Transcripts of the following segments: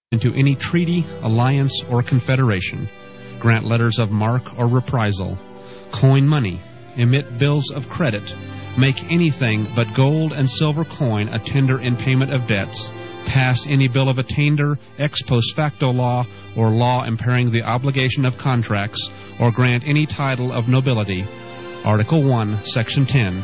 into any treaty, alliance, or confederation, grant letters of marque or reprisal, coin money, emit bills of credit, make anything but gold and silver coin a tender in payment of debts, pass any bill of attainder, ex post facto law, or law impairing the obligation of contracts, or grant any title of nobility. Article 1, Section 10.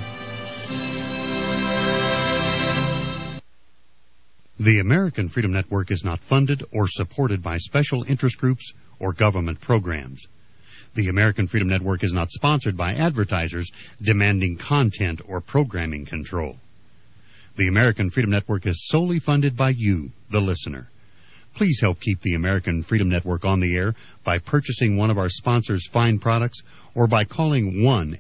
The American Freedom Network is not funded or supported by special interest groups or government programs. The American Freedom Network is not sponsored by advertisers demanding content or programming control. The American Freedom Network is solely funded by you, the listener. Please help keep the American Freedom Network on the air by purchasing one of our sponsors' fine products or by calling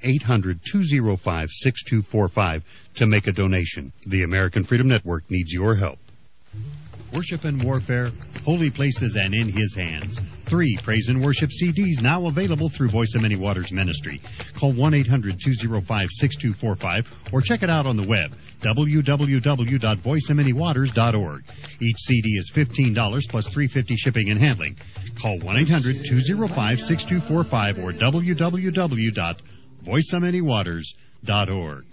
1-800-205-6245 to make a donation. The American Freedom Network needs your help. Worship and Warfare, Holy Places and In His Hands. 3 praise and worship CDs now available through Voice of Many Waters Ministry. Call 1-800-205-6245 or check it out on the web, www.voiceofmanywaters.org. Each CD is $15 plus $3.50 shipping and handling. Call 1-800-205-6245 or www.voiceofmanywaters.org.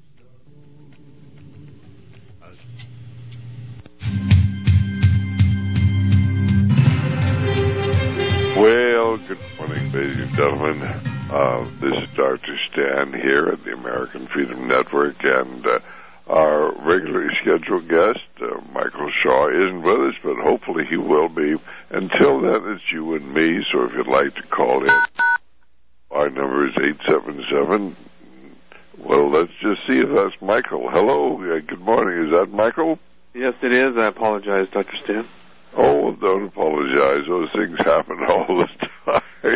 Well, good morning, ladies and gentlemen. This is Dr. Stan here at the American Freedom Network, and our regularly scheduled guest, Michael Shaw, isn't with us, but hopefully he will be. Until then, it's you and me, so if you'd like to call in, our number is 877. Well, let's just see if that's Michael. Hello, good morning. Is that Michael? Yes, it is. I apologize, Dr. Stan. Oh, don't apologize. Those things happen all the time.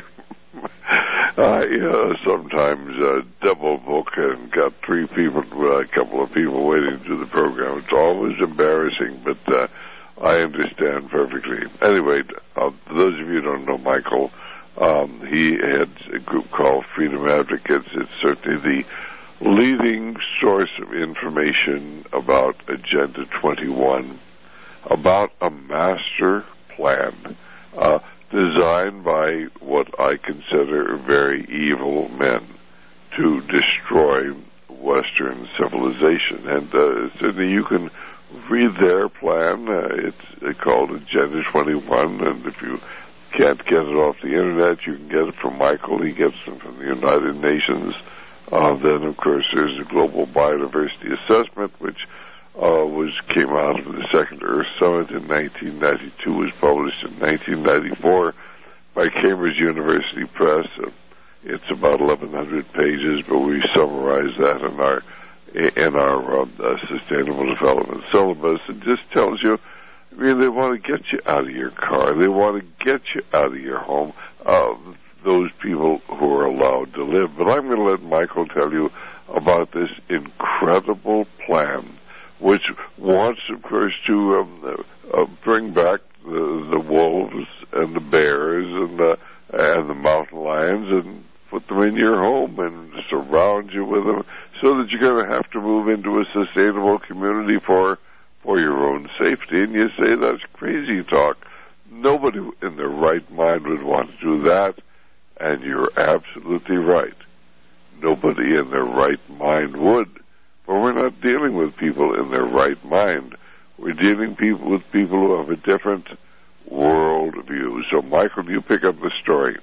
Sometimes double book and got a couple of people waiting to do the program. It's always embarrassing, but I understand perfectly. Anyway, for those of you who don't know Michael, he had a group called Freedom Advocates. It's certainly the leading source of information about Agenda 21. About a master plan designed by what I consider very evil men to destroy Western civilization. And certainly you can read their plan. It's called Agenda 21, and if you can't get it off the Internet, you can get it from Michael. He gets them from the United Nations. Then, of course, there's the Global Biodiversity Assessment, which came out of the Second Earth Summit in 1992, was published in 1994 by Cambridge University Press. It's about 1,100 pages, but we summarize that in our Sustainable Development Syllabus. It just tells you, I mean, they want to get you out of your car. They want to get you out of your home, those people who are allowed to live. But I'm going to let Michael tell you about this incredible plan, which wants, of course, to bring back the wolves and the bears and the mountain lions and put them in your home and surround you with them so that you're going to have to move into a sustainable community for your own safety. And you say that's crazy talk. Nobody in their right mind would want to do that, and you're absolutely right. Nobody in their right mind would. But we're not dealing with people in their right mind. We're dealing with people who have a different world view. So, Michael, you pick up the story.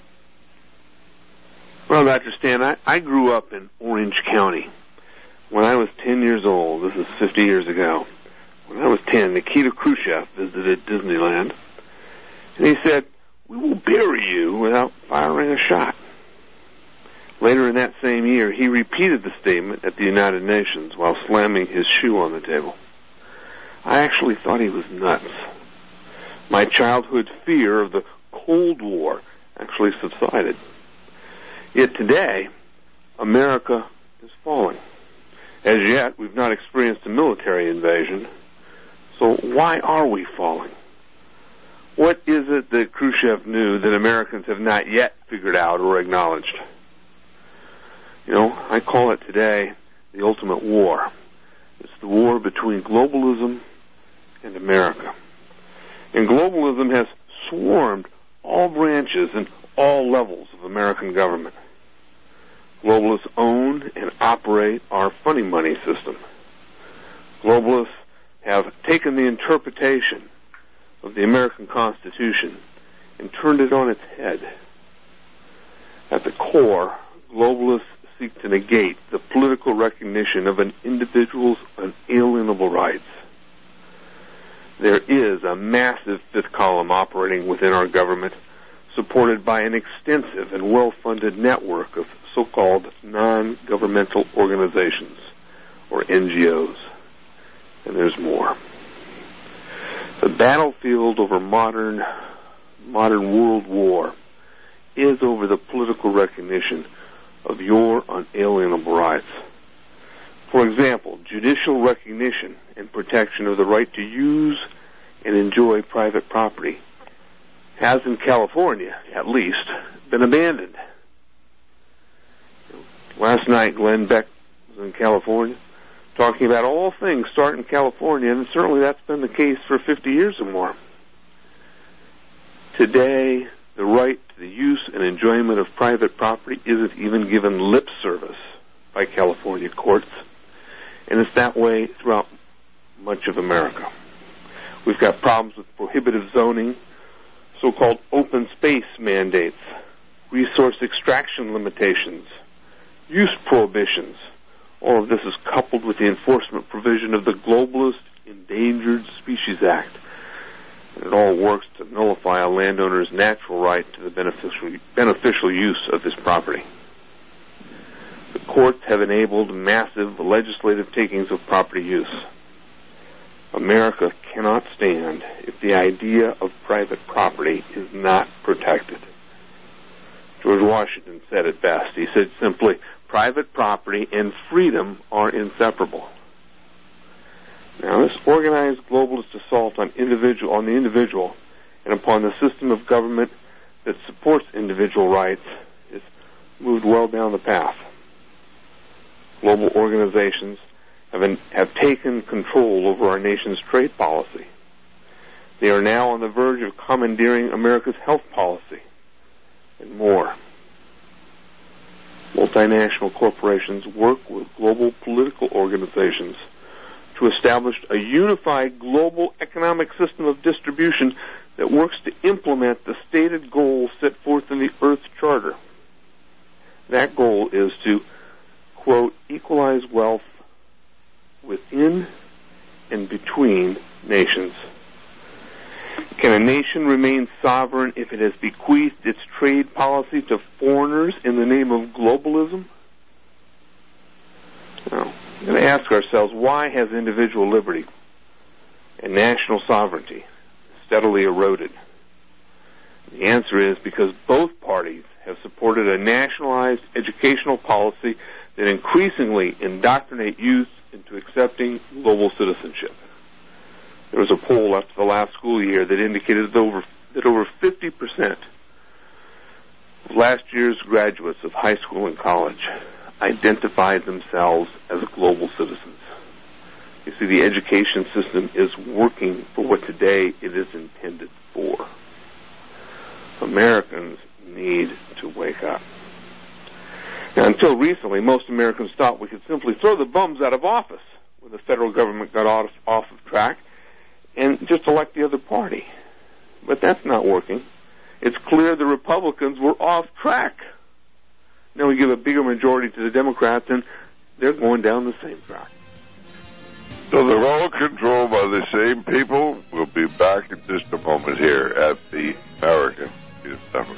Well, Dr. Stan, I grew up in Orange County. When I was 10 years old, this is 50 years ago, when I was 10, Nikita Khrushchev visited Disneyland, and he said, "We will bury you without firing a shot." Later in that same year, he repeated the statement at the United Nations while slamming his shoe on the table. I actually thought he was nuts. My childhood fear of the Cold War actually subsided. Yet today, America is falling. As yet, we've not experienced a military invasion. So why are we falling? What is it that Khrushchev knew that Americans have not yet figured out or acknowledged? You know, I call it today the ultimate war. It's the war between globalism and America. And globalism has swarmed all branches and all levels of American government. Globalists own and operate our funny money system. Globalists have taken the interpretation of the American Constitution and turned it on its head. At the core, globalists seek to negate the political recognition of an individual's unalienable rights. There is a massive fifth column operating within our government, supported by an extensive and well-funded network of so-called non-governmental organizations, or NGOs. And there's more. The battlefield over modern world war is over the political recognition of your unalienable rights. For example, judicial recognition and protection of the right to use and enjoy private property has, in California at least, been abandoned. Last night, Glenn Beck was in California talking about all things start in California, and certainly that's been the case for 50 years or more. Today, the right to the use and enjoyment of private property isn't even given lip service by California courts, and it's that way throughout much of America. We've got problems with prohibitive zoning, so-called open space mandates, resource extraction limitations, use prohibitions. All of this is coupled with the enforcement provision of the Globalist Endangered Species Act. And it all works to nullify a landowner's natural right to the beneficial use of his property. The courts have enabled massive legislative takings of property use. America cannot stand if the idea of private property is not protected. George Washington said it best. He said simply, private property and freedom are inseparable. Now, this organized globalist assault on the individual and upon the system of government that supports individual rights has moved well down the path. Global organizations have taken control over our nation's trade policy. They are now on the verge of commandeering America's health policy and more. Multinational corporations work with global political organizations to establish a unified global economic system of distribution that works to implement the stated goals set forth in the Earth Charter. That goal is to, quote, equalize wealth within and between nations. Can a nation remain sovereign if it has bequeathed its trade policy to foreigners in the name of globalism? Now, we're going to ask ourselves, why has individual liberty and national sovereignty steadily eroded? The answer is because both parties have supported a nationalized educational policy that increasingly indoctrinate youth into accepting global citizenship. There was a poll after the last school year that indicated that over 50% of last year's graduates of high school and college identified themselves as global citizens. You see, the education system is working for what today it is intended for. Americans need to wake up. Now, until recently, most Americans thought we could simply throw the bums out of office when the federal government got off of track and just elect the other party. But that's not working. It's clear the Republicans were off track. Now we give a bigger majority to the Democrats, and they're going down the same track. So they're all controlled by the same people. We'll be back in just a moment here at the American Freedom Network.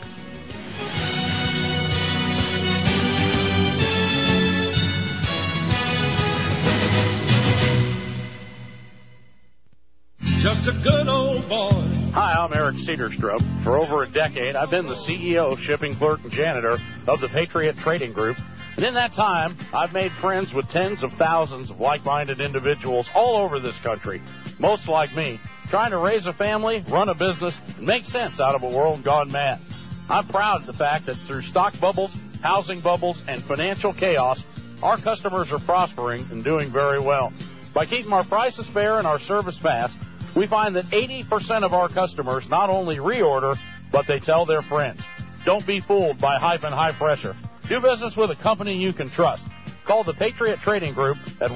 Just a good old boy. Hi, I'm Eric Cedarstrup. For over a decade, I've been the CEO, shipping clerk, and janitor of the Patriot Trading Group. And in that time, I've made friends with tens of thousands of like-minded individuals all over this country, most like me, trying to raise a family, run a business, and make sense out of a world gone mad. I'm proud of the fact that through stock bubbles, housing bubbles, and financial chaos, our customers are prospering and doing very well. By keeping our prices fair and our service fast, We find that 80% of our customers not only reorder, but they tell their friends. Don't be fooled by hype and high pressure. Do business with a company you can trust. Call the Patriot Trading Group at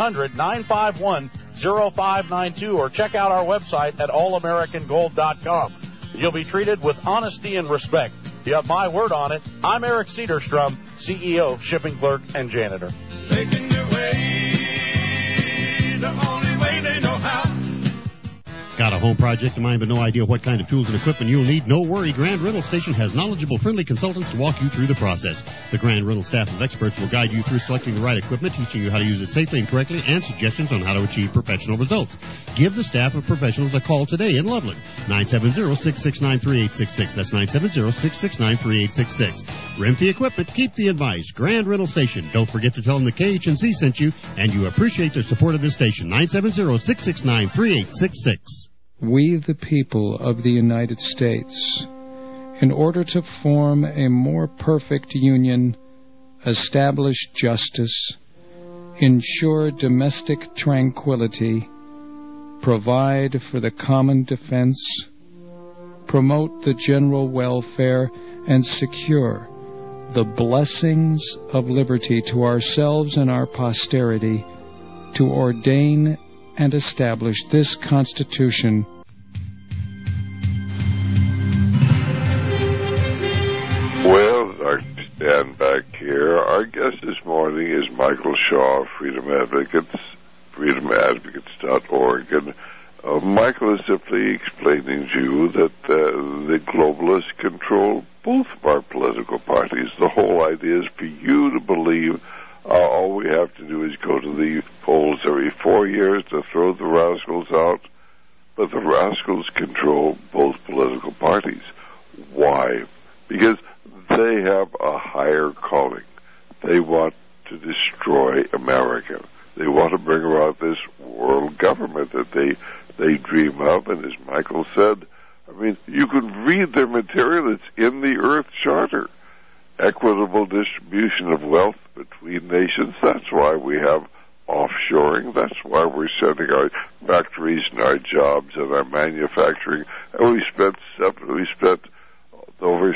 1-800-951-0592 or check out our website at allamericangold.com. You'll be treated with honesty and respect. You have my word on it. I'm Eric Cedarstrom, CEO, Shipping Clerk, and Janitor. Taking your way, the only way they know how. Got a home project in mind but no idea what kind of tools and equipment you'll need? No worry, Grand Rental Station has knowledgeable, friendly consultants to walk you through the process. The Grand Rental staff of experts will guide you through selecting the right equipment, teaching you how to use it safely and correctly, and suggestions on how to achieve professional results. Give the staff of professionals a call today in Loveland. 970-669-3866. That's 970-669-3866. Rent the equipment, keep the advice. Grand Rental Station. Don't forget to tell them the KHNC sent you, and you appreciate their support of this station. 970-669-3866. We, the people of the United States, in order to form a more perfect union, establish justice, ensure domestic tranquility, provide for the common defense, promote the general welfare, and secure the blessings of liberty to ourselves and our posterity, to ordain and establish this Constitution. Well, Dr. Stan back here. Our guest this morning is Michael Shaw, Freedom Advocates, freedomadvocates.org. And Michael is simply explaining to you that the globalists control both of our political parties. The whole idea is for you to believe all we have to do is go to the polls every 4 years to throw the rascals out. But the rascals control both political parties. Why? Because they have a higher calling. They want to destroy America. They want to bring about this world government that they dream of. And as Michael said, I mean, you can read their material. It's in the Earth Charter. Equitable distribution of wealth between nations. That's why we have offshoring. That's why we're sending our factories and our jobs and our manufacturing. And we sent over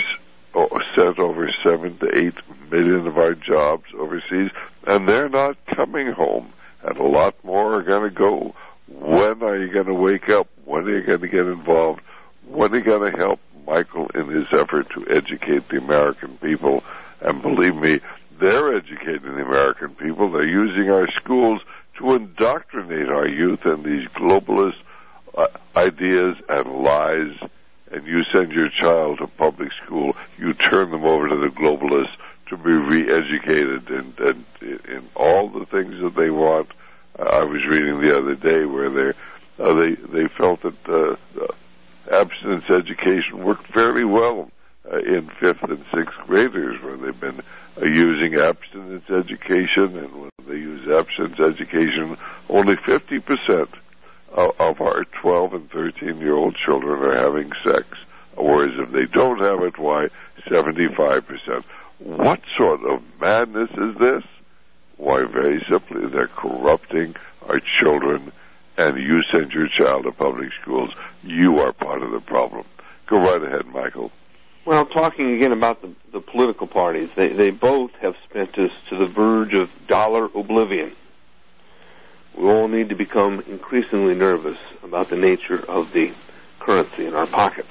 7 to 8 million of our jobs overseas, and they're not coming home. And a lot more are going to go. When are you going to wake up? When are you going to get involved? When are you going to help Michael in his effort to educate the American people? And believe me, they're educating the American people. They're using our schools to indoctrinate our youth in these globalist ideas and lies. And you send your child to public school, you turn them over to the globalists to be re-educated in all the things that they want. I was reading the other day where they felt that abstinence education worked fairly well in 5th and 6th graders, where they've been using abstinence education, and when they use abstinence education, only 50% of our 12 and 13-year-old children are having sex. Whereas if they don't have it, why, 75%. What sort of madness is this? Why, very simply, they're corrupting our children, and you send your child to public schools, you are part of the problem. Go right ahead, Michael. Well, talking again about the political parties, they both have spent us to the verge of dollar oblivion. We all need to become increasingly nervous about the nature of the currency in our pockets.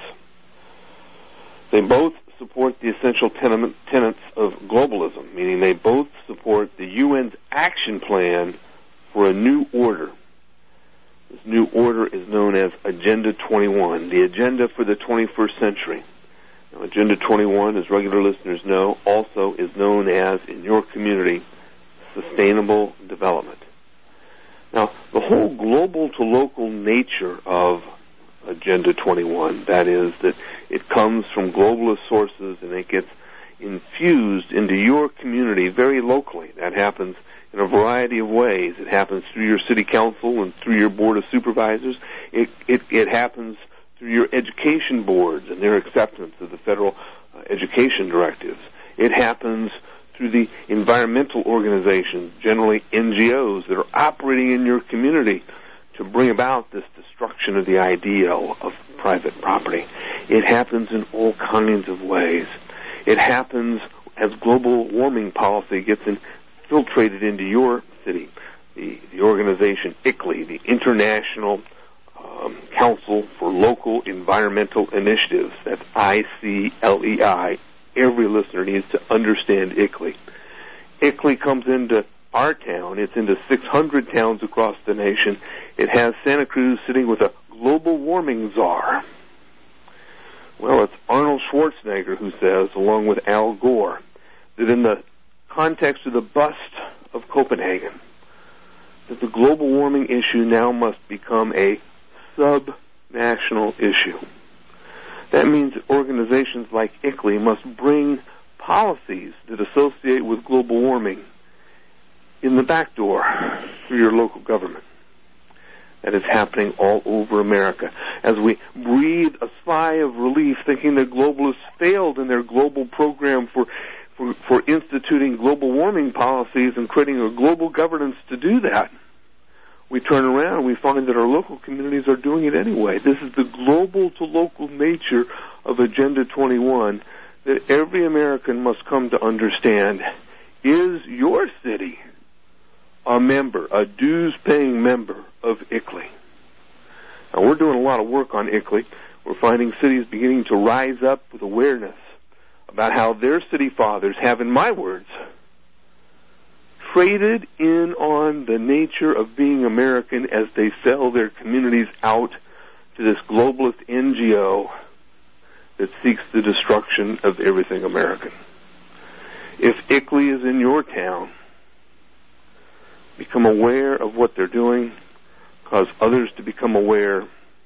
They both support the essential tenets of globalism, meaning they both support the UN's action plan for a new order. This new order is known as Agenda 21, the agenda for the 21st century. Now, Agenda 21, as regular listeners know, also is known as, in your community, sustainable development. Now, the whole global to local nature of Agenda 21, that is, that it comes from globalist sources and it gets infused into your community very locally. That happens in a variety of ways. It happens through your city council and through your board of supervisors. It happens through your education boards and their acceptance of the federal education directives. It happens through the environmental organizations, generally NGOs, that are operating in your community to bring about this destruction of the ideal of private property. It happens in all kinds of ways. It happens as global warming policy gets infiltrated into your city. The organization ICLEI, the International Council for Local Environmental Initiatives, that's ICLEI. Every listener needs to understand ICLEI. ICLEI comes into our town. It's into 600 towns across the nation. It has Santa Cruz sitting with a global warming czar. Well, it's Arnold Schwarzenegger who says, along with Al Gore, that in the context of the bust of Copenhagen, that the global warming issue now must become a sub-national issue. That means that organizations like ICLEI must bring policies that associate with global warming in the back door through your local government. That is happening all over America. As we breathe a sigh of relief thinking that globalists failed in their global program for instituting global warming policies and creating a global governance to do that, we turn around and we find that our local communities are doing it anyway. This is the global to local nature of Agenda 21 that every American must come to understand. Is your city a member, a dues-paying member of ICLEI? Now, we're doing a lot of work on ICLEI. We're finding cities beginning to rise up with awareness about how their city fathers have, in my words, traded in on the nature of being American as they sell their communities out to this globalist NGO that seeks the destruction of everything American. If ICLEI is in your town, become aware of what they're doing, cause others to become aware,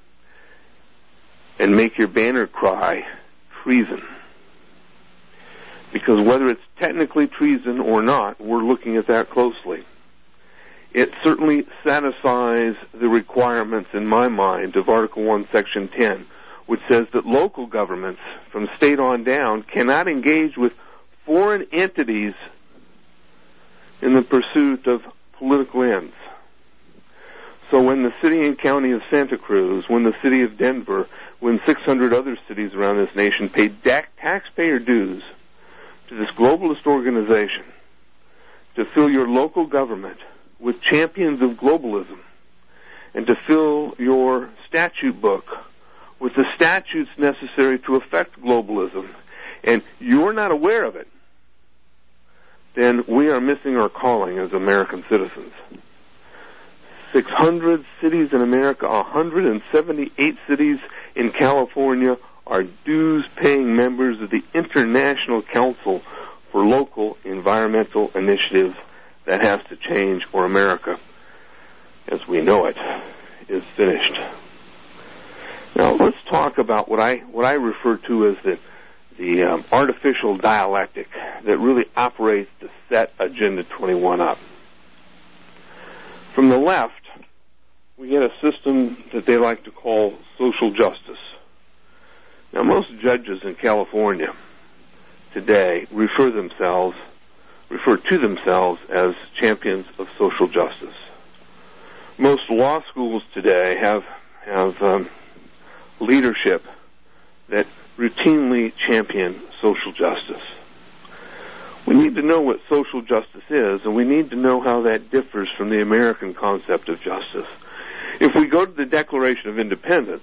and make your banner cry treason. Because whether it's technically treason or not, we're looking at that closely. It certainly satisfies the requirements, in my mind, of Article 1, Section 10, which says that local governments, from state on down, cannot engage with foreign entities in the pursuit of political ends. So when the city and county of Santa Cruz, when the city of Denver, when 600 other cities around this nation paid taxpayer dues to this globalist organization to fill your local government with champions of globalism and to fill your statute book with the statutes necessary to affect globalism, and you're not aware of it, then we are missing our calling as American citizens. 600 cities in America, 178 cities in California are dues-paying members of the International Council for Local Environmental Initiatives. That has to change, or America, as we know it, is finished. Now, let's talk about what I refer to as the artificial dialectic that really operates to set Agenda 21 up. From the left, we get a system that they like to call social justice. Now, most judges in California today refer to themselves as champions of social justice. Most law schools today have leadership that routinely champion social justice. We need to know what social justice is, and we need to know how that differs from the American concept of justice. If we go to the Declaration of Independence,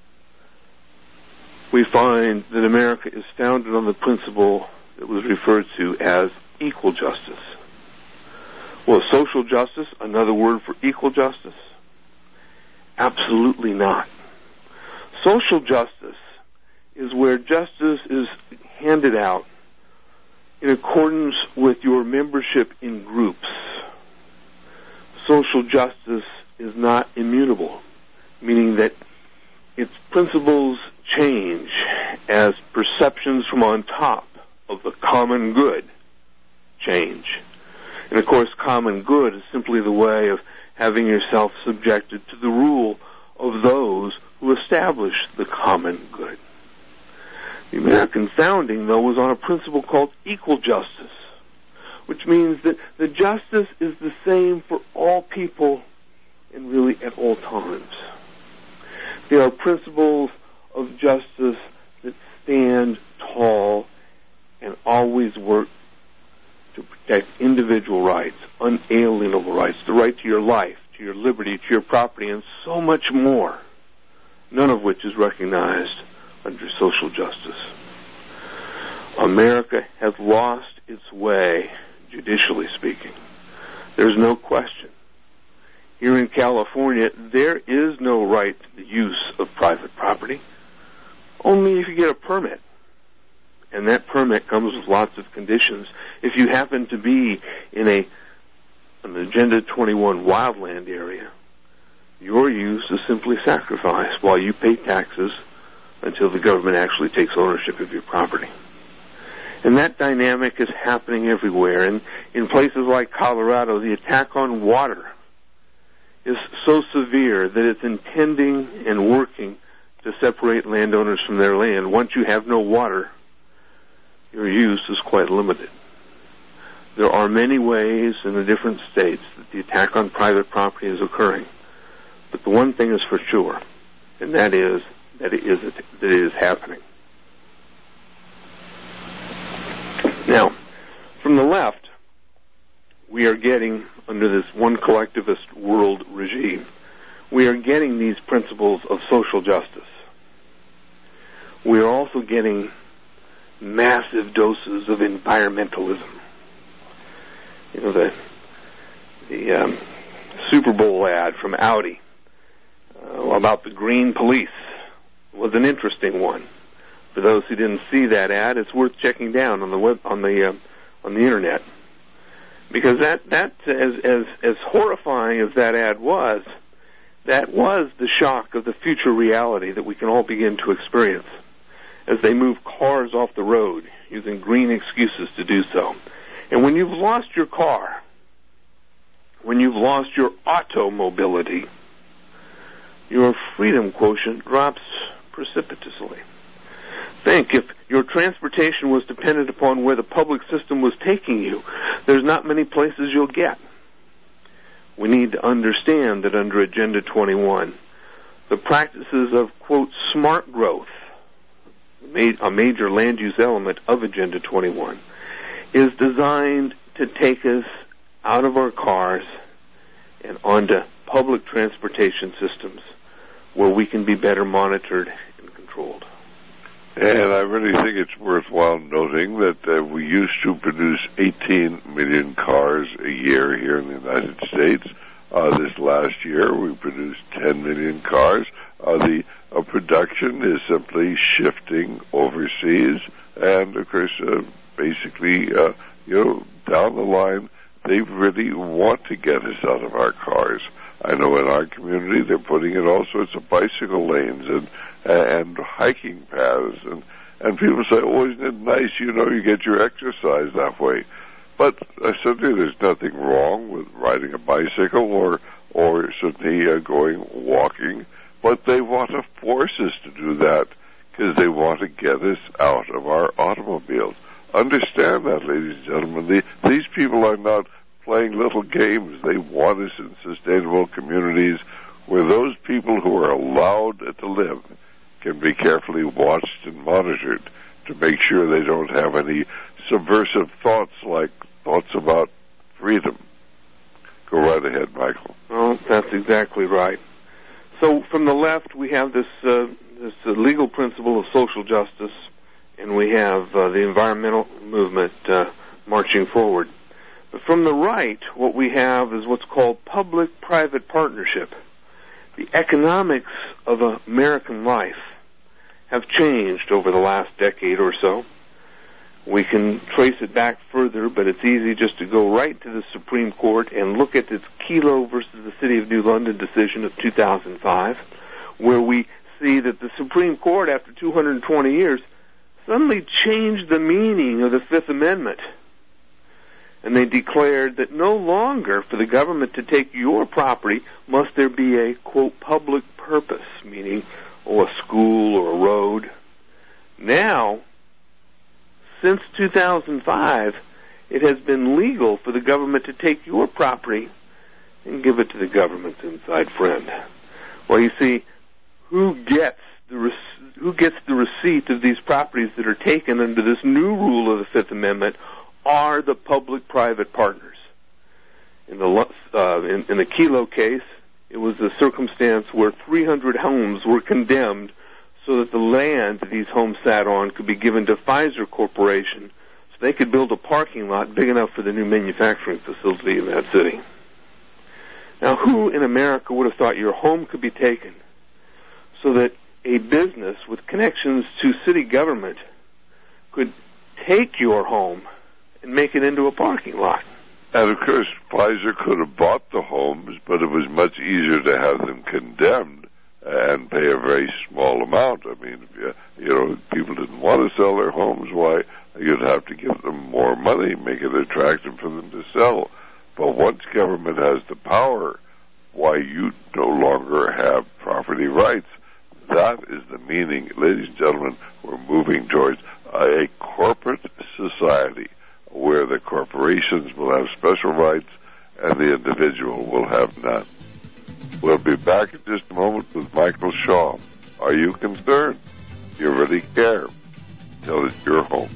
we find that America is founded on the principle that was referred to as equal justice. Well, social justice, another word for equal justice? Absolutely not. Social justice is where justice is handed out in accordance with your membership in groups. Social justice is not immutable, meaning that its principles change as perceptions from on top of the common good change. And of course, common good is simply the way of having yourself subjected to the rule of those who established the common good. The American founding, though, was on a principle called equal justice, which means that the justice is the same for all people and really at all times. They are principles of justice that stand tall and always work to protect individual rights, unalienable rights, the right to your life, to your liberty, to your property, and so much more, none of which is recognized under social justice. America has lost its way, judicially speaking. There's no question. Here in California, there is no right to the use of private property, only if you get a permit. And that permit comes with lots of conditions. If you happen to be in an Agenda 21 wildland area, your use is simply sacrificed while you pay taxes until the government actually takes ownership of your property. And that dynamic is happening everywhere. And in places like Colorado, the attack on water is so severe that it's intending and working to separate landowners from their land. Once you have no water, your use is quite limited. There are many ways in the different states that the attack on private property is occurring. But the one thing is for sure, and that is that it is happening. Now, from the left, we are getting, under this one collectivist world regime, we are getting these principles of social justice. We are also getting massive doses of environmentalism. You know, the Super Bowl ad from Audi about the green police was an interesting one. For those who didn't see that ad, it's worth checking down on the internet, because that as horrifying as that ad was, that was the shock of the future reality that we can all begin to experience as they move cars off the road using green excuses to do so. And when you've lost your car, when you've lost your auto mobility, your freedom quotient drops precipitously. Think, if your transportation was dependent upon where the public system was taking you, there's not many places you'll get. We need to understand that under Agenda 21, the practices of, quote, smart growth, a major land use element of Agenda 21, is designed to take us out of our cars and onto public transportation systems where we can be better monitored and controlled. And I really think it's worthwhile noting that we used to produce 18 million cars a year here in the United States. This last year, we produced 10 million cars. The production is simply shifting overseas, and of course, basically, down the line, they really want to get us out of our cars. I know in our community they're putting in all sorts of bicycle lanes and hiking paths, and people say, oh, isn't it nice, you get your exercise that way. But certainly there's nothing wrong with riding a bicycle or certainly going walking, but they want to force us to do that because they want to get us out of our automobiles. Understand that, ladies and gentlemen. These people are not playing little games. They want us in sustainable communities where those people who are allowed to live can be carefully watched and monitored to make sure they don't have any subversive thoughts like thoughts about freedom. Go right ahead, Michael. Oh, that's exactly right. So from the left, we have this legal principle of social justice, and we have the environmental movement marching forward. But from the right, what we have is what's called public-private partnership. The economics of American life have changed over the last decade or so. We can trace it back further, but it's easy just to go right to the Supreme Court and look at this Kelo versus the City of New London decision of 2005, where we see that the Supreme Court, after 220 years, suddenly changed the meaning of the Fifth Amendment. And they declared that no longer for the government to take your property must there be a, quote, public purpose, meaning, a school or a road. Now, since 2005, it has been legal for the government to take your property and give it to the government's inside friend. Well, you see, who gets the receipt of these properties that are taken under this new rule of the Fifth Amendment are the public-private partners. In the Kelo case, it was a circumstance where 300 homes were condemned so that the land that these homes sat on could be given to Pfizer Corporation so they could build a parking lot big enough for the new manufacturing facility in that city. Now, who in America would have thought your home could be taken so that a business with connections to city government could take your home and make it into a parking lot? And of course, Pfizer could have bought the homes, but it was much easier to have them condemned and pay a very small amount. I mean, if people didn't want to sell their homes, why, you'd have to give them more money, make it attractive for them to sell. But once government has the power, why, you no longer have property rights. That is the meaning. Ladies and gentlemen, we're moving towards a corporate society where the corporations will have special rights and the individual will have none. We'll be back in just a moment with Michael Shaw. Are you concerned? Do you really care? Tell us your home.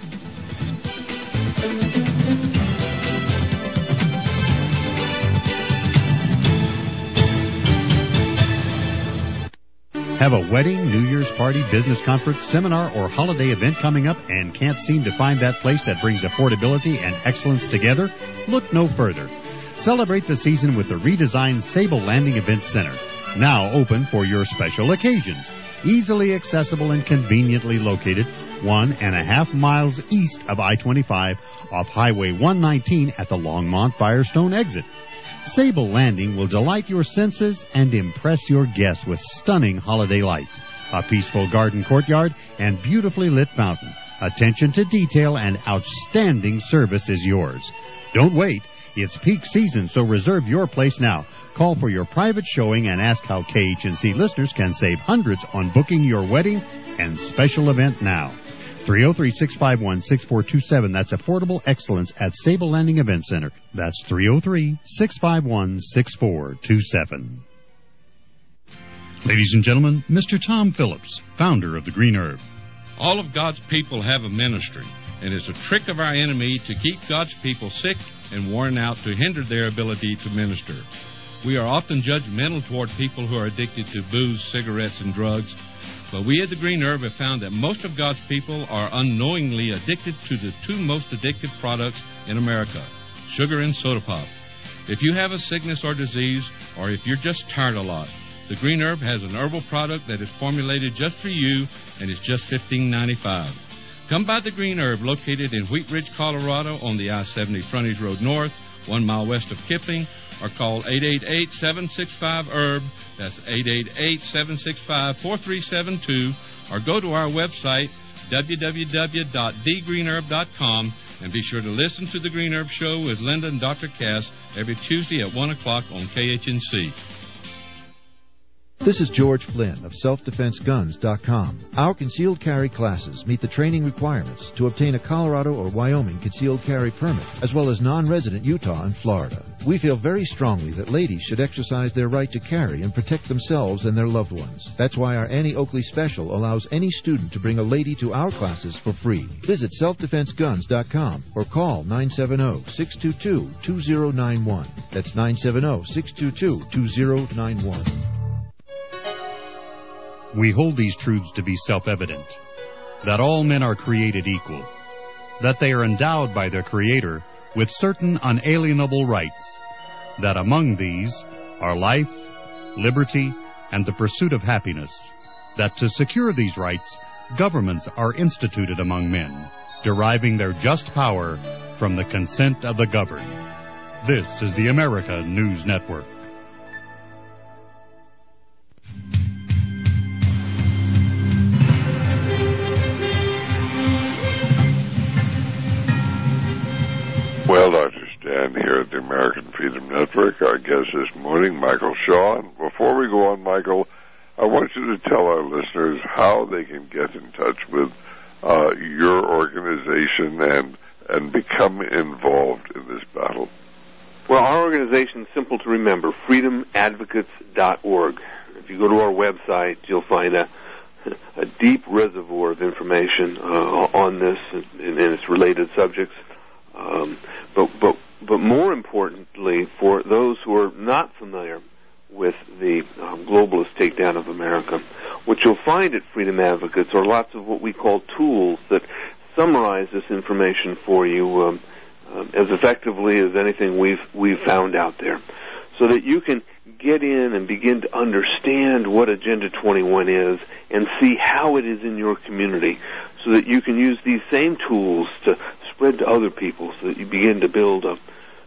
Have a wedding, New Year's party, business conference, seminar, or holiday event coming up and can't seem to find that place that brings affordability and excellence together? Look no further. Celebrate the season with the redesigned Sable Landing Event Center, now open for your special occasions. Easily accessible and conveniently located 1.5 miles east of I-25 off Highway 119 at the Longmont Firestone exit. Sable Landing will delight your senses and impress your guests with stunning holiday lights, a peaceful garden courtyard, and beautifully lit fountain. Attention to detail and outstanding service is yours. Don't wait. It's peak season, so reserve your place now. Call for your private showing and ask how KHNC listeners can save hundreds on booking your wedding and special event now. 303-651-6427. That's affordable excellence at Sable Landing Event Center. That's 303-651-6427. Ladies and gentlemen, Mr. Tom Phillips, founder of the Green Herb. All of God's people have a ministry, and it's a trick of our enemy to keep God's people sick and worn out to hinder their ability to minister. We are often judgmental toward people who are addicted to booze, cigarettes, and drugs. But we at the Green Herb have found that most of God's people are unknowingly addicted to the two most addictive products in America, sugar and soda pop. If you have a sickness or disease, or if you're just tired a lot, the Green Herb has an herbal product that is formulated just for you, and it's just $15.95. Come by the Green Herb, located in Wheat Ridge, Colorado, on the I-70 Frontage Road North, 1 mile west of Kipling, or call 888-765-HERB. That's 888-765-4372. Or go to our website, www.thegreenherb.com, and be sure to listen to The Green Herb Show with Linda and Dr. Cass every Tuesday at 1 o'clock on KHNC. This is George Flynn of SelfDefenseGuns.com. Our concealed carry classes meet the training requirements to obtain a Colorado or Wyoming concealed carry permit, as well as non-resident Utah and Florida. We feel very strongly that ladies should exercise their right to carry and protect themselves and their loved ones. That's why our Annie Oakley special allows any student to bring a lady to our classes for free. Visit SelfDefenseGuns.com or call 970-622-2091. That's 970-622-2091. We hold these truths to be self-evident, that all men are created equal, that they are endowed by their Creator with certain unalienable rights, that among these are life, liberty, and the pursuit of happiness, that to secure these rights, governments are instituted among men, deriving their just power from the consent of the governed. This is the America News Network. Well, Dr. Stan here at the American Freedom Network. Our guest this morning, Michael Shaw. And before we go on, Michael, I want you to tell our listeners how they can get in touch with your organization and become involved in this battle. Well, our organization is simple to remember, freedomadvocates.org. If you go to our website, you'll find a deep reservoir of information on this and its related subjects. But more importantly, for those who are not familiar with the globalist takedown of America, what you'll find at Freedom Advocates are lots of what we call tools that summarize this information for you as effectively as anything we've found out there, so that you can get in and begin to understand what Agenda 21 is and see how it is in your community, so that you can use these same tools to spread to other people, so that you begin to build a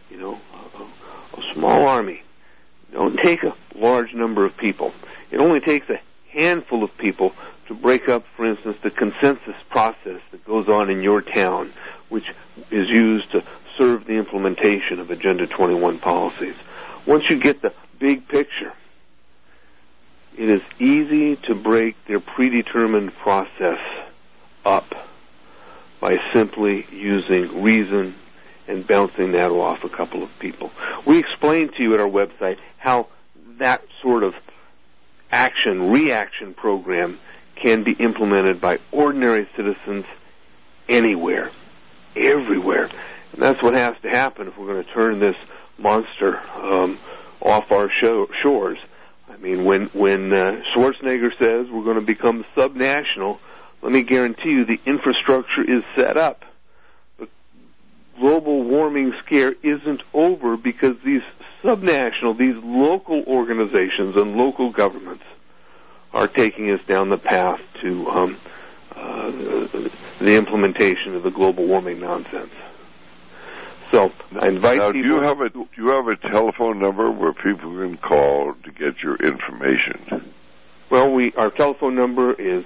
small army. Don't take a large number of people. It only takes a handful of people to break up, for instance, the consensus process that goes on in your town, which is used to serve the implementation of Agenda 21 policies. Once you get the big picture, it is easy to break their predetermined process up by simply using reason and bouncing that off a couple of people. We explain to you at our website how that sort of reaction program can be implemented by ordinary citizens anywhere, everywhere. And that's what has to happen if we're going to turn this monster off our shores. I mean, when Schwarzenegger says we're going to become subnational, let me guarantee you the infrastructure is set up. The global warming scare isn't over because these subnational, these local organizations and local governments are taking us down the path to the implementation of the global warming nonsense. So I invite people. Do you have a telephone number where people can call to get your information? Well, our telephone number is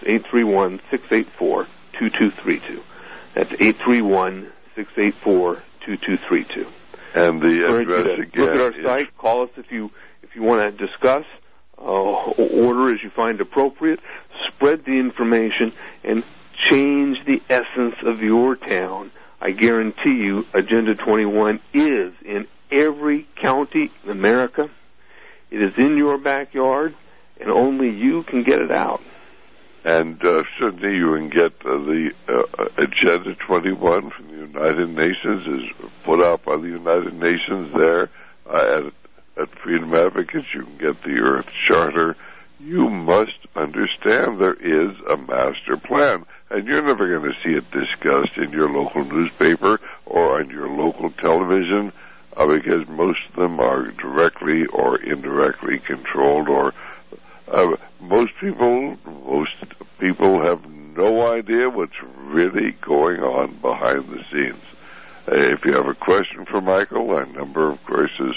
831-684-2232. That's 831-684-2232. And the address again. Look at our site. Call us if you want to discuss. Order as you find appropriate. Spread the information and change the essence of your town. I guarantee you, Agenda 21 is in every county in America. It is in your backyard, and only you can get it out. And certainly you can get the Agenda 21 from the United Nations, is put out by the United Nations there at Freedom Advocates. You can get the Earth Charter. You must understand there is a master plan, and you're never going to see it discussed in your local newspaper or on your local television because most of them are directly or indirectly controlled, or most people have no idea what's really going on behind the scenes. If you have a question for Michael, our number, of course, is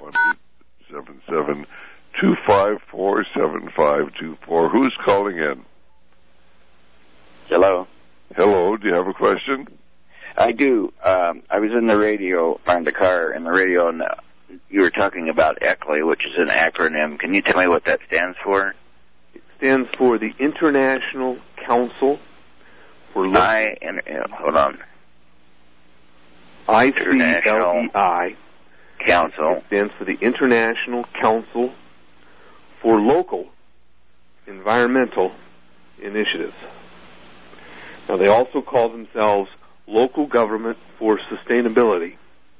1-877-254-7524. Who's calling in? Hello. Hello. Do you have a question? I do. I was in the radio, in the car, in the radio, and you were talking about ECLI, which is an acronym. Can you tell me what that stands for? It stands for the International Council for hold on. ICLEI. Council. It stands for the International Council for Local Environmental Initiatives. Now, they also call themselves Local Government for Sustainability.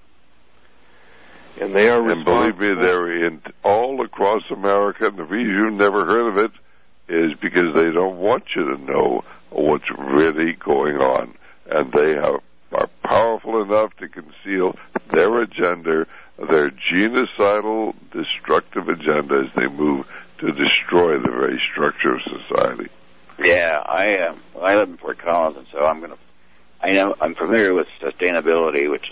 And they are responsible. And believe me, they're in all across America, and the reason you've never heard of it is because they don't want you to know what's really going on. And they are powerful enough to conceal their agenda, their genocidal, destructive agenda as they move to destroy the very structure of society. Yeah, I live in Fort Collins, and so I'm familiar with sustainability, which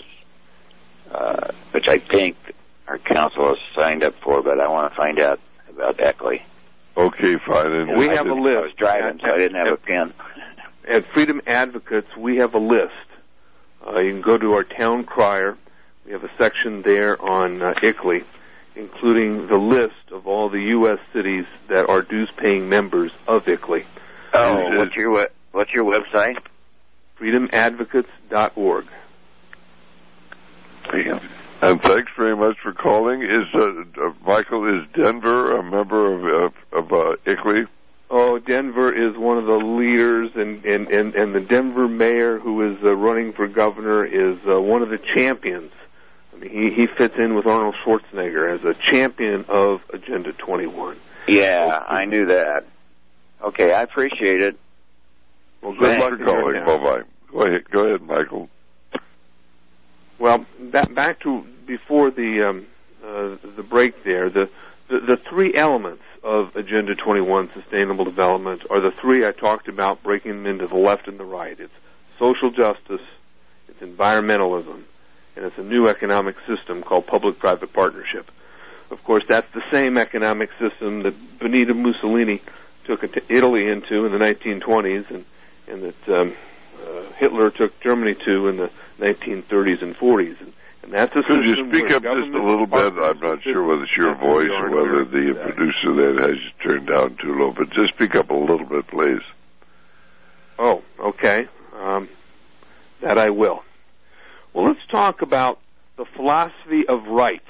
I think our council has signed up for, but I want to find out about ECLI. Okay, fine. And we have a list. I was driving, so I didn't have a pen. At Freedom Advocates, we have a list. You can go to our town crier. We have a section there on ICLEI, including the list of all the U.S. cities that are dues-paying members of ICLEI. Oh, what's your website? FreedomAdvocates.org. And thanks very much for calling. Michael, is Denver a member of ICLEI? Oh, Denver is one of the leaders, and the Denver mayor who is running for governor is one of the champions. I mean, he fits in with Arnold Schwarzenegger as a champion of Agenda 21. Yeah, I knew that. Okay, I appreciate it. Well, good luck calling. Bye-bye. Go ahead, Michael. Well, back to before the break there, the three elements of Agenda 21 Sustainable Development are the three I talked about, breaking them into the left and the right. It's social justice, it's environmentalism, and it's a new economic system called public-private partnership. Of course, that's the same economic system that Benito Mussolini took Italy into in the 1920s, and that Hitler took Germany to in the 1930s and 40s. And that's a Could you speak up just a little bit? I'm not sure whether it's your voice or whether the producer there has you turned down too low, but just speak up a little bit, please. Oh, okay. That I will. Well, let's talk about the philosophy of rights.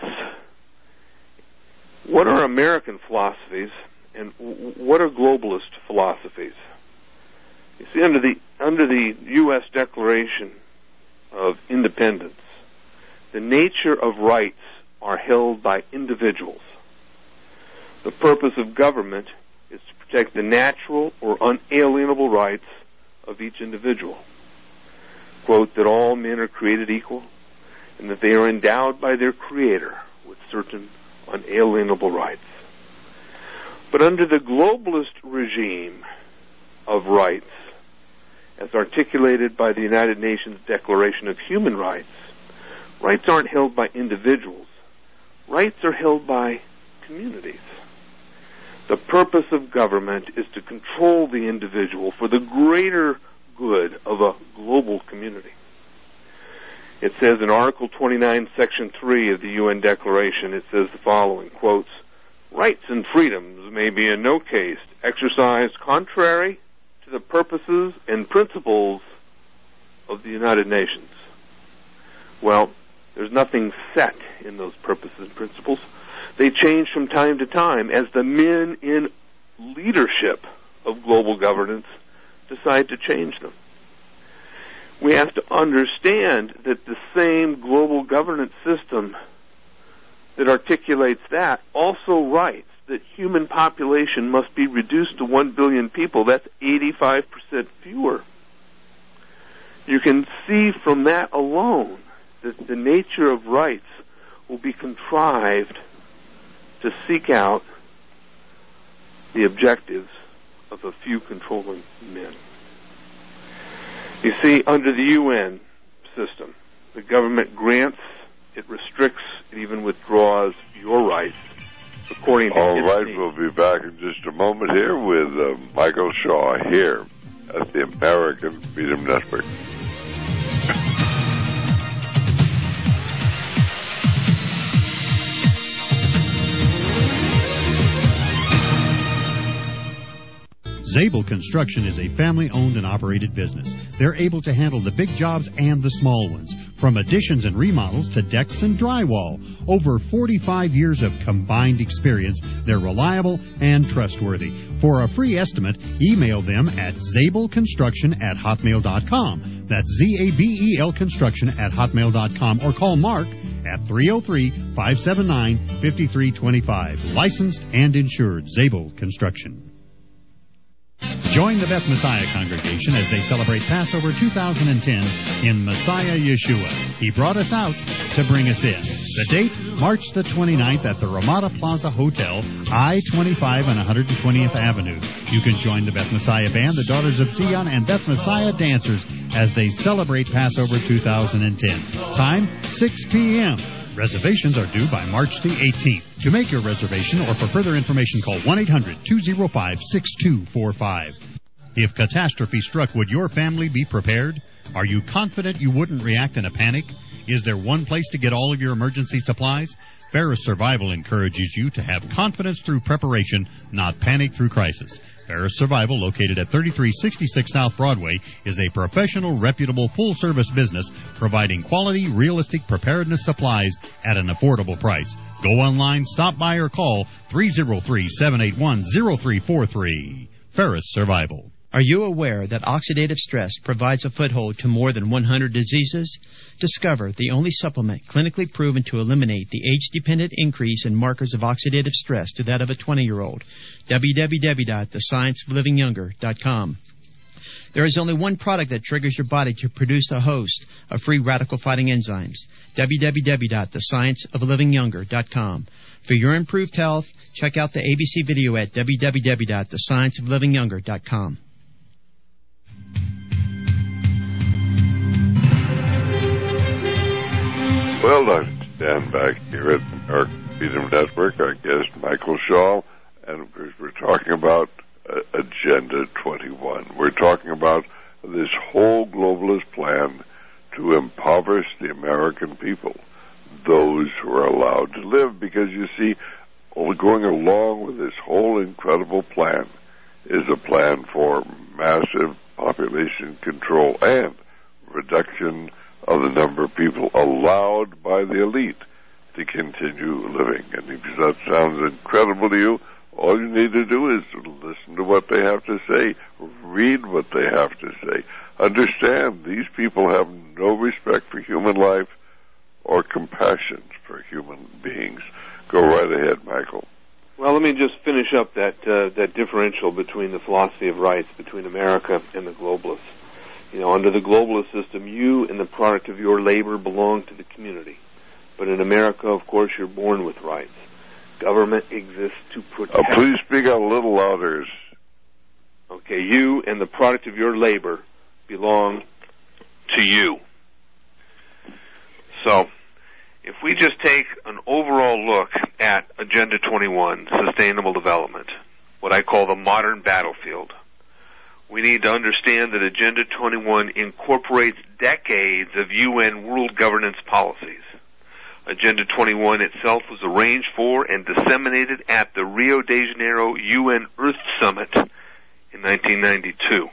What are American philosophies, and what are globalist philosophies? You see, under the U.S. Declaration of Independence, the nature of rights are held by individuals. The purpose of government is to protect the natural or unalienable rights of each individual. Quote, that all men are created equal and that they are endowed by their Creator with certain unalienable rights. But under the globalist regime of rights, as articulated by the United Nations Declaration of Human Rights, rights aren't held by individuals. Rights are held by communities. The purpose of government is to control the individual for the greater good of a global community. It says in Article 29, Section 3 of the UN Declaration, it says the following, quotes, rights and freedoms may be in no case exercised contrary to the purposes and principles of the United Nations. Well, there's nothing set in those purposes and principles. They change from time to time as the men in leadership of global governance decide to change them. We have to understand that the same global governance system that articulates that also writes that human population must be reduced to 1 billion people. That's 85% fewer. You can see from that alone that the nature of rights will be contrived to seek out the objectives of a few controlling men. You see, under the UN system, the government grants, it restricts, it even withdraws your rights according to All its right, needs. we'll be back in just a moment here with Michael Shaw here at the American Freedom Network. Zabel Construction is a family-owned and operated business. They're able to handle the big jobs and the small ones, from additions and remodels to decks and drywall. Over 45 years of combined experience, they're reliable and trustworthy. For a free estimate, email them at zabelconstruction@hotmail.com. That's ZABEL construction@hotmail.com, or call Mark at 303-579-5325. Licensed and insured. Zabel Construction. Join the Beth Messiah congregation as they celebrate Passover 2010 in Messiah Yeshua. He brought us out to bring us in. The date, March the 29th at the Ramada Plaza Hotel, I-25 and 120th Avenue. You can join the Beth Messiah Band, the Daughters of Zion, and Beth Messiah dancers as they celebrate Passover 2010. Time, 6 p.m. Reservations are due by March the 18th. To make your reservation or for further information, call 1-800-205-6245. If catastrophe struck, would your family be prepared? Are you confident you wouldn't react in a panic? Is there one place to get all of your emergency supplies? Ferris Survival encourages you to have confidence through preparation, not panic through crisis. Ferris Survival, located at 3366 South Broadway, is a professional, reputable, full-service business providing quality, realistic preparedness supplies at an affordable price. Go online, stop by, or call 303-781-0343. Ferris Survival. Are you aware that oxidative stress provides a foothold to more than 100 diseases? Discover the only supplement clinically proven to eliminate the age-dependent increase in markers of oxidative stress to that of a 20-year-old. www.thescienceoflivingyounger.com. There is only one product that triggers your body to produce a host of free radical-fighting enzymes. www.thescienceoflivingyounger.com. For your improved health, check out the ABC video at www.thescienceoflivingyounger.com. Well, I stand back here at the American Freedom Network. Our guest, Michael Shaw, and of course we're talking about Agenda 21. We're talking about this whole globalist plan to impoverish the American people, those who are allowed to live, because you see, going along with this whole incredible plan is a plan for massive population control and reduction of the number of people allowed by the elite to continue living. And if that sounds incredible to you, all you need to do is listen to what they have to say, read what they have to say. Understand, these people have no respect for human life or compassion for human beings. Go right ahead, Michael. Well, let me just finish up that differential between the philosophy of rights between America and the globalists. You know, under the globalist system, you and the product of your labor belong to the community. But in America, of course, you're born with rights. Government exists to protect. Please speak a little louder. Okay, you and the product of your labor belong to you. So, if we just take an overall look at Agenda 21, Sustainable Development, what I call the modern battlefield, we need to understand that Agenda 21 incorporates decades of UN world governance policies. Agenda 21 itself was arranged for and disseminated at the Rio de Janeiro UN Earth Summit in 1992.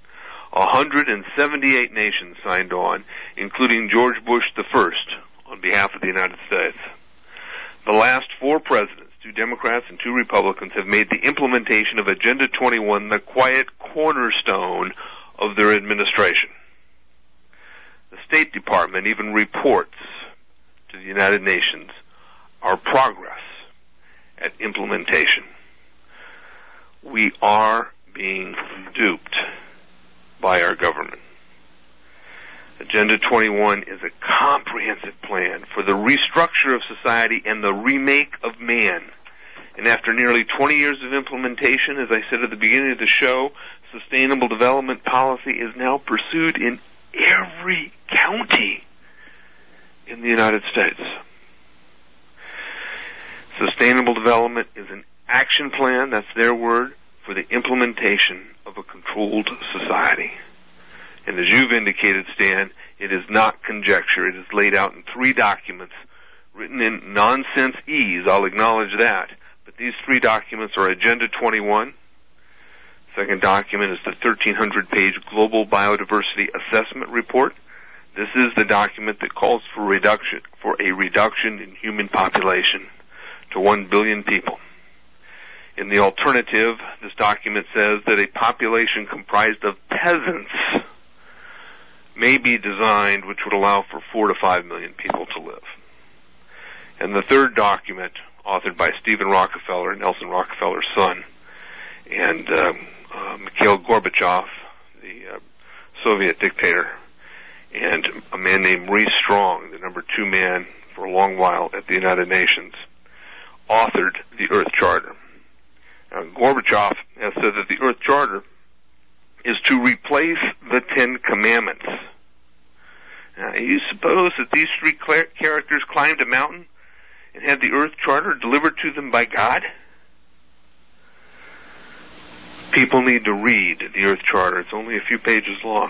178 nations signed on, including George Bush I on behalf of the United States. The last four presidents, 2 Democrats and 2 Republicans, have made the implementation of Agenda 21 the quiet cornerstone of their administration. The State Department even reports to the United Nations our progress at implementation. We are being duped by our government. Agenda 21 is a comprehensive plan for the restructure of society and the remake of man. And after nearly 20 years of implementation, as I said at the beginning of the show, sustainable development policy is now pursued in every county in the United States. Sustainable development is an action plan, that's their word, for the implementation of a controlled society. And as you've indicated, Stan, it is not conjecture. It is laid out in 3 documents written in nonsense ease. I'll acknowledge that. But these 3 documents are Agenda 21. Second document is the 1,300-page Global Biodiversity Assessment Report. This is the document that calls for a reduction in human population to 1 billion people. In the alternative, this document says that a population comprised of peasants may be designed which would allow for 4 to 5 million people to live. And the third document, authored by Stephen Rockefeller, Nelson Rockefeller's son, and Mikhail Gorbachev, the Soviet dictator, and a man named Maurice Strong, the number 2 man for a long while at the United Nations, authored the Earth Charter. Now, Gorbachev has said that the Earth Charter is to replace the 10 Commandments. Now, you suppose that these 3 characters climbed a mountain and had the Earth Charter delivered to them by God? People need to read the Earth Charter. It's only a few pages long.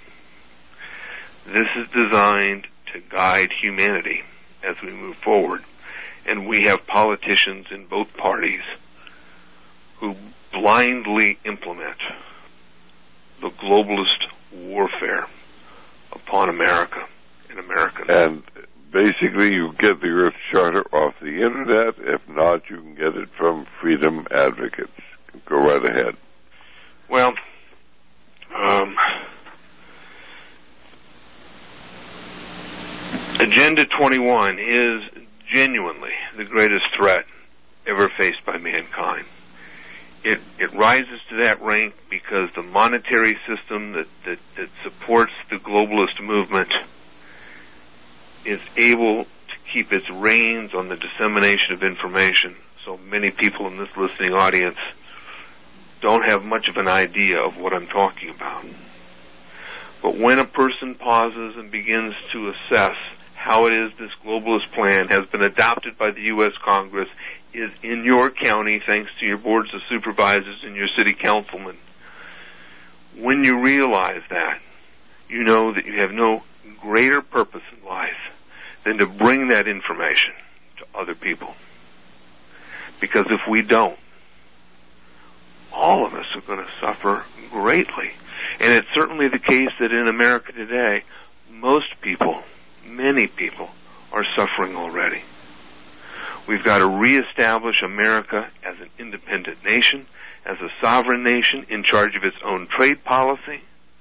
This is designed to guide humanity as we move forward. And we have politicians in both parties who blindly implement the globalist warfare upon America and Americans. And basically, you get the Earth Charter off the Internet. If not, you can get it from Freedom Advocates. Go right ahead. Well, Agenda 21 is genuinely the greatest threat ever faced by mankind. It rises to that rank because the monetary system that supports the globalist movement is able to keep its reins on the dissemination of information. So many people in this listening audience don't have much of an idea of what I'm talking about. But when a person pauses and begins to assess how it is this globalist plan has been adopted by the U.S. Congress, is in your county thanks to your boards of supervisors and your city councilmen, when you realize that, you know that you have no greater purpose in life than to bring that information to other people. Because if we don't, all of us are going to suffer greatly. And it's certainly the case that in America today, most people, many people, are suffering already. We've got to reestablish America as an independent nation, as a sovereign nation in charge of its own trade policy,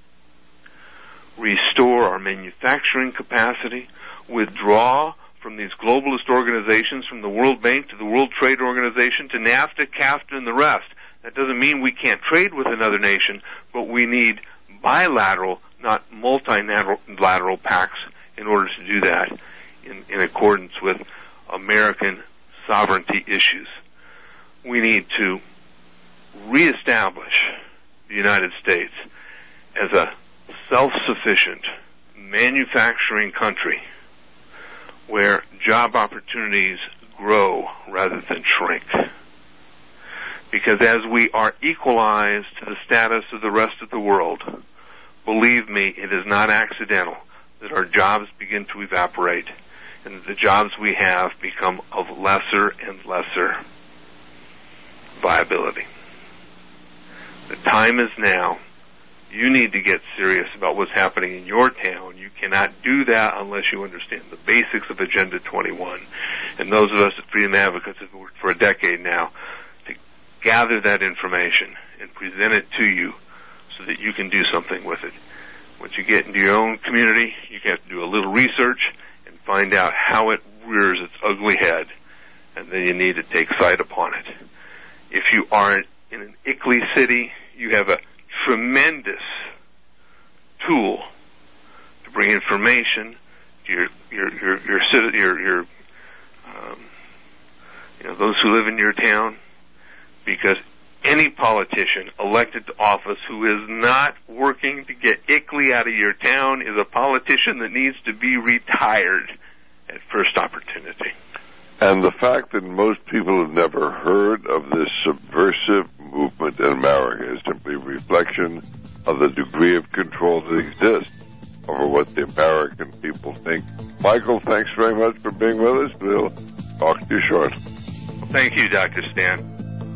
restore our manufacturing capacity, withdraw from these globalist organizations, from the World Bank to the World Trade Organization to NAFTA, CAFTA, and the rest. That doesn't mean we can't trade with another nation, but we need bilateral, not multilateral pacts in order to do that in accordance with American sovereignty issues. We need to reestablish the United States as a self-sufficient manufacturing country where job opportunities grow rather than shrink. Because as we are equalized to the status of the rest of the world, believe me, it is not accidental that our jobs begin to evaporate and that the jobs we have become of lesser and lesser viability. The time is now. You need to get serious about what's happening in your town. You cannot do that unless you understand the basics of Agenda 21. And those of us at Freedom Advocates have worked for a decade now to gather that information and present it to you so that you can do something with it. Once you get into your own community, you have to do a little research and find out how it rears its ugly head, and then you need to take sight upon it. If you are in an ickly city, you have a tremendous tool to bring information to those who live in your town, because any politician elected to office who is not working to get ickly out of your town is a politician that needs to be retired at first opportunity. And the fact that most people have never heard of this subversive movement in America is simply a reflection of the degree of control that exists over what the American people think. Michael, thanks very much for being with us. We'll talk to you shortly. Well, thank you, Dr. Stan.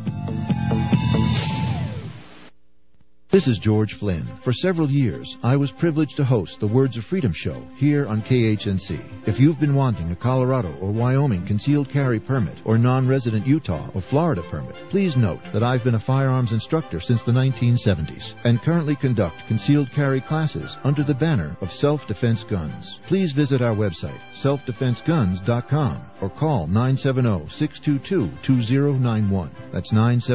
This is George Flynn. For several years, I was privileged to host the Words of Freedom show here on KHNC. If you've been wanting a Colorado or Wyoming concealed carry permit or non-resident Utah or Florida permit, please note that I've been a firearms instructor since the 1970s and currently conduct concealed carry classes under the banner of Self-Defense Guns. Please visit our website, selfdefenseguns.com, or call 970-622-2091. That's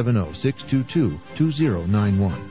970-622-2091.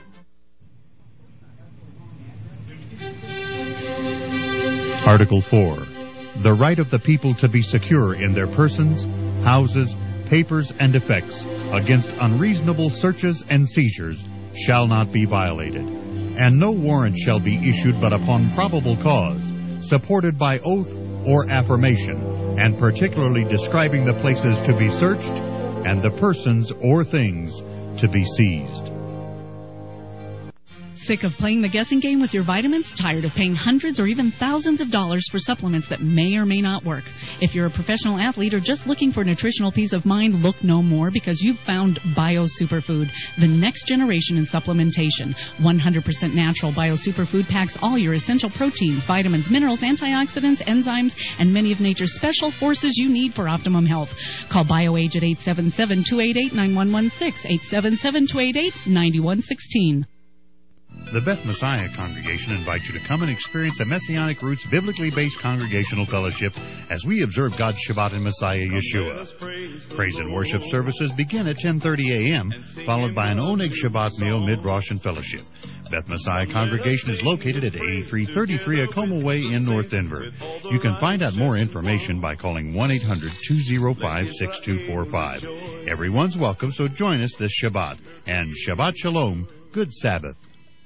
Article 4. The right of the people to be secure in their persons, houses, papers, and effects against unreasonable searches and seizures shall not be violated, and no warrant shall be issued but upon probable cause, supported by oath or affirmation, and particularly describing the places to be searched and the persons or things to be seized. Sick of playing the guessing game with your vitamins? Tired of paying hundreds or even thousands of dollars for supplements that may or may not work? If you're a professional athlete or just looking for nutritional peace of mind, look no more, because you've found Bio Superfood, the next generation in supplementation. 100% natural Bio Superfood packs all your essential proteins, vitamins, minerals, antioxidants, enzymes, and many of nature's special forces you need for optimum health. Call BioAge at 877-288-9116, 877-288-9116. The Beth Messiah Congregation invites you to come and experience a Messianic Roots biblically based congregational fellowship as we observe God's Shabbat in Messiah Yeshua. Praise and worship services begin at 10:30 a.m., followed by an Oneg Shabbat meal mid-Rosh and fellowship. Beth Messiah Congregation is located at 8333 Acoma Way in North Denver. You can find out more information by calling 1-800-205-6245. Everyone's welcome, so join us this Shabbat. And Shabbat Shalom, good Sabbath.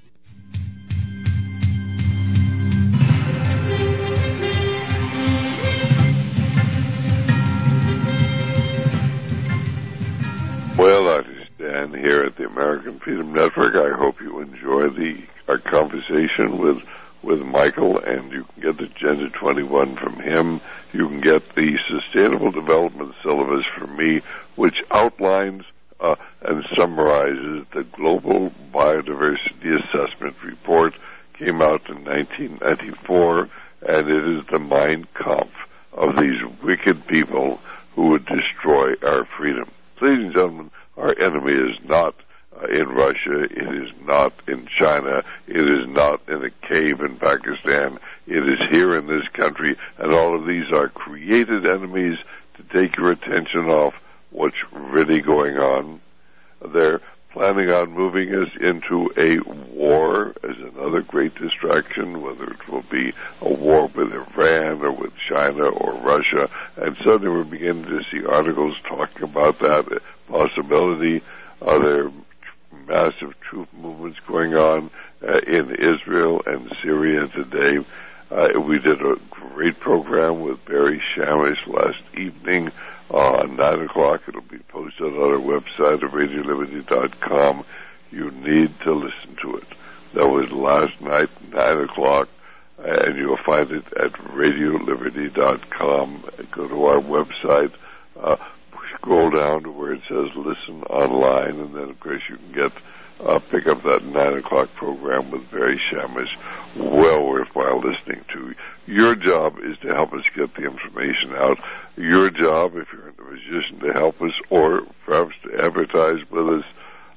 Well, I stand here at the American Freedom Network. I hope you enjoy our conversation with Michael, and you can get Agenda 21 from him. You can get the Sustainable Development Syllabus from me, which outlines and summarizes the Global Biodiversity Assessment Report. Came out in 1994, and it is the Mein Kampf of these wicked people who would destroy our freedom. Ladies and gentlemen, our enemy is not in Russia, it is not in China, it is not in a cave in Pakistan, it is here in this country, and all of these are created enemies to take your attention off what's really going on. They're planning on moving us into a war as another great distraction, whether it will be a war with Iran or with China or Russia. And suddenly we're beginning to see articles talking about that possibility. There are massive troop movements going on in Israel and Syria today. We did a great program with Barry Shamish last evening on 9 o'clock. It'll be posted on our website at RadioLiberty.com. You need to listen to it. That was last night, 9 o'clock, and you'll find it at RadioLiberty.com. Go to our website, scroll down to where it says Listen Online, and then, of course, you can pick up that 9 o'clock program with Barry Shamish. Well worthwhile listening to. Your job is to help us get the information out. Your job, if you're in a position to help us, or perhaps to advertise with us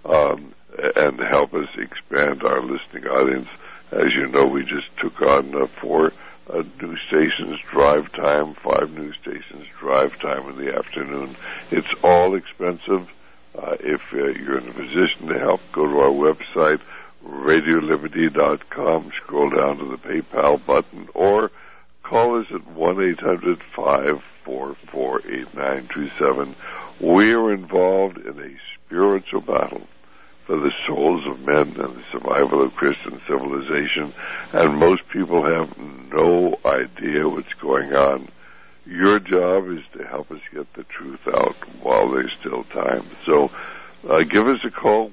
and help us expand our listening audience. As you know, we just took on 4 new stations drive time, 5 new stations drive time in the afternoon. It's all expensive. If you're in a position to help, go to our website, RadioLiberty.com, scroll down to the PayPal button, or call us at 1-800-544-8927. We are involved in a spiritual battle for the souls of men and the survival of Christian civilization, and most people have no idea what's going on. Your job is to help us get the truth out while there's still time. So give us a call,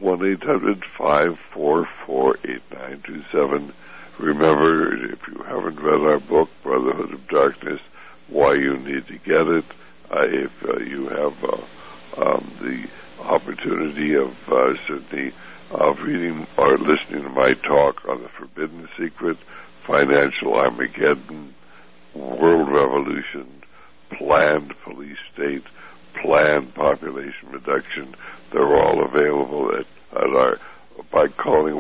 1-800-544-8927. Remember, if you haven't read our book, Brotherhood of Darkness, Why You Need to Get It, if you have the opportunity of certainly of reading or listening to my talk on the Forbidden Secret, Financial Armageddon, World Revolution, Planned Police State, Planned Population Reduction, they're all available by calling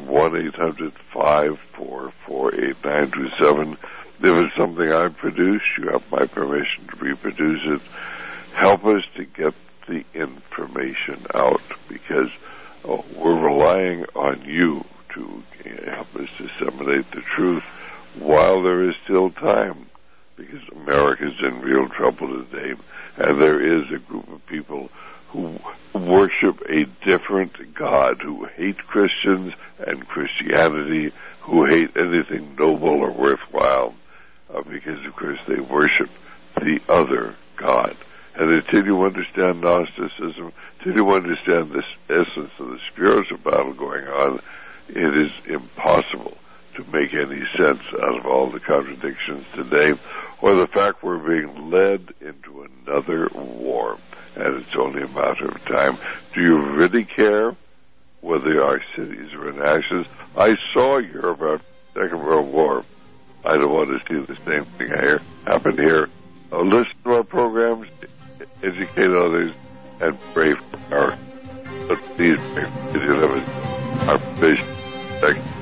1-800-544-8927. If it's something I produce, you have my permission to reproduce it. Help us to get the information out, because we're relying on you to help us disseminate the truth while there is still time, because America's in real trouble today, and there is a group of people who worship a different God, who hate Christians and Christianity, who hate anything noble or worthwhile, because, of course, they worship the other God. And until you understand Gnosticism, until you understand this essence of the spiritual battle going on, It is impossible to make any sense out of all the contradictions today, or the fact we're being led into another war, and it's only a matter of time. Do you really care whether our cities are in ashes? I saw Europe after the Second World War. I don't want to see the same thing happen here. Listen to our programs, educate others, and pray for our. But please pray for the city of our vision. Thank you.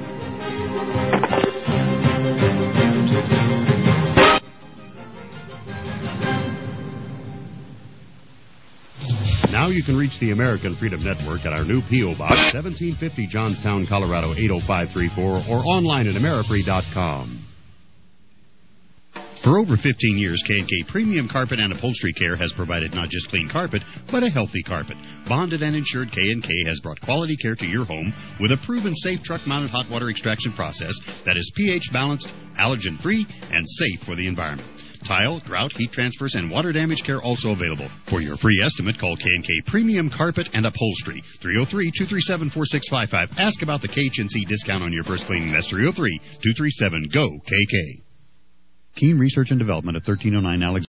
Now you can reach the American Freedom Network at our new P.O. Box, 1750 Johnstown, Colorado, 80534, or online at amerifree.com. For over 15 years, K&K Premium Carpet and Upholstery Care has provided not just clean carpet, but a healthy carpet. Bonded and insured, K&K has brought quality care to your home with a proven safe truck-mounted hot water extraction process that is pH-balanced, allergen-free, and safe for the environment. Tile, grout, heat transfers, and water damage care also available. For your free estimate, call K&K Premium Carpet and Upholstery, 303-237-4655. Ask about the KHNC discount on your first cleaning. That's 303-237-GO-KK. Keen Research and Development at 1309 Alexander.